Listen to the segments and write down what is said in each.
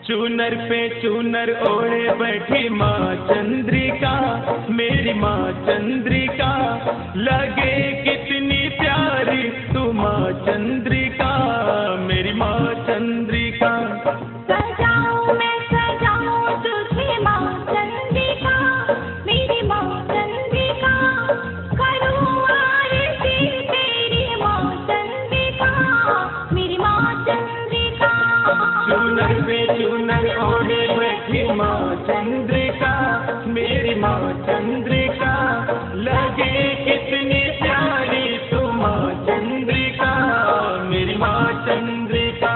चूनर पे चूनर ओढ़े बैठी माँ चंद्रिका, मेरी माँ चंद्रिका, लगे कितनी प्यारी तू माँ चंद्रिका, मेरी माँ चंद्रिका। सजाऊं मैं सजाऊं तुझे माँ चंद्रिका, मेरी माँ चंद्रिका, करूँ आरती तेरी माँ चंद्रिका, मेरी माँ चंद्रिका। चूनर पे चूनर ओढ़े बैठी माँ चंद्रिका, मेरी माँ चंद्रिका, लगे कितनी प्यारी तू माँ चंद्रिका, मेरी माँ चंद्रिका।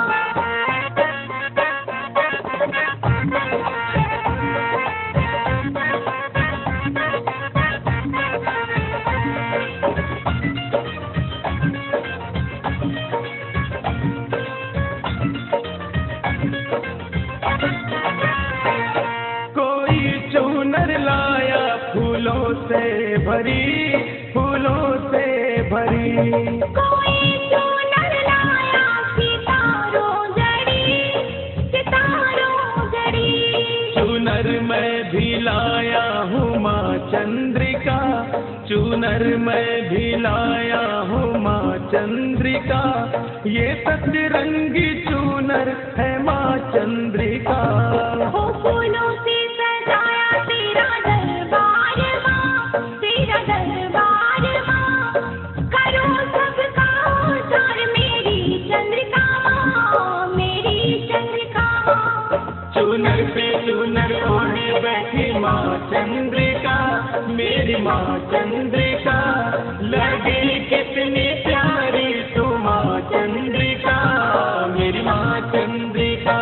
चूनर लाया फूलों से भरी, फूलों से भरी। कोई चूनर लाया सितारों जड़ी, सितारों जड़ी। चूनर मैं भी लाया हूँ माँ चंद्रिका, चूनर मैं भी लाया हूँ माँ चंद्रिका, ये सतरंगी चूनर है माँ चंद्रिका। हो फूलों से तेरा दरबार माँ, तेरा दरबार माँ, करो सबका उद्धार मेरी चंद्रिका माँ, मेरी चंद्रिका माँ। चूनर पे चूनर ओढ़े बैठी माँ चंद्रिका, मेरी माँ चंद्रिका, लगे कितनी प्यारी तू माँ चंद्रिका, मेरी माँ चंद्रिका।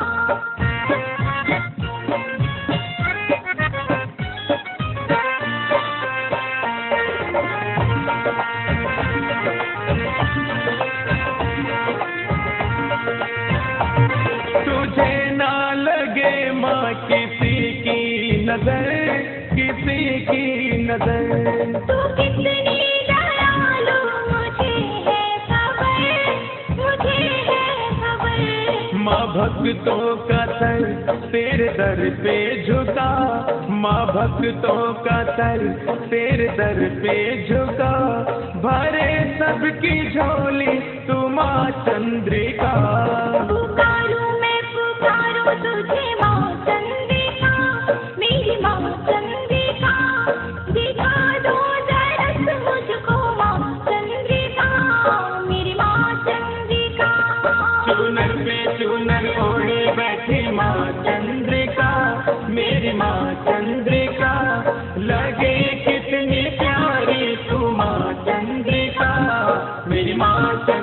तुझे ना लगे माँ किसी की नजर, किसी की नजर। तू कितनी दयालु मुझे है खबर, मुझे है खबर। माँ भक्तों का सर तेरे दर पे झुका, माँ भक्तों का सर तेरे दर पे झुका, भरे सबकी झोली तू माँ चंद्रिका। पुकारूं मैं पुकारूं तुझे माँ चंद्रिका, मेरी माँ चंद्रिका, दिखा दो दरस मुझको माँ चंद्रिका, मेरी माँ चंद्रिका। चूनर पे चूनर ओढ़े बैठी माँ चंद्रिका, मेरी माँ चंद्रिका, लगे कितनी प्यारी तू माँ चंद्रिका, मेरी माँ चंद्रिका।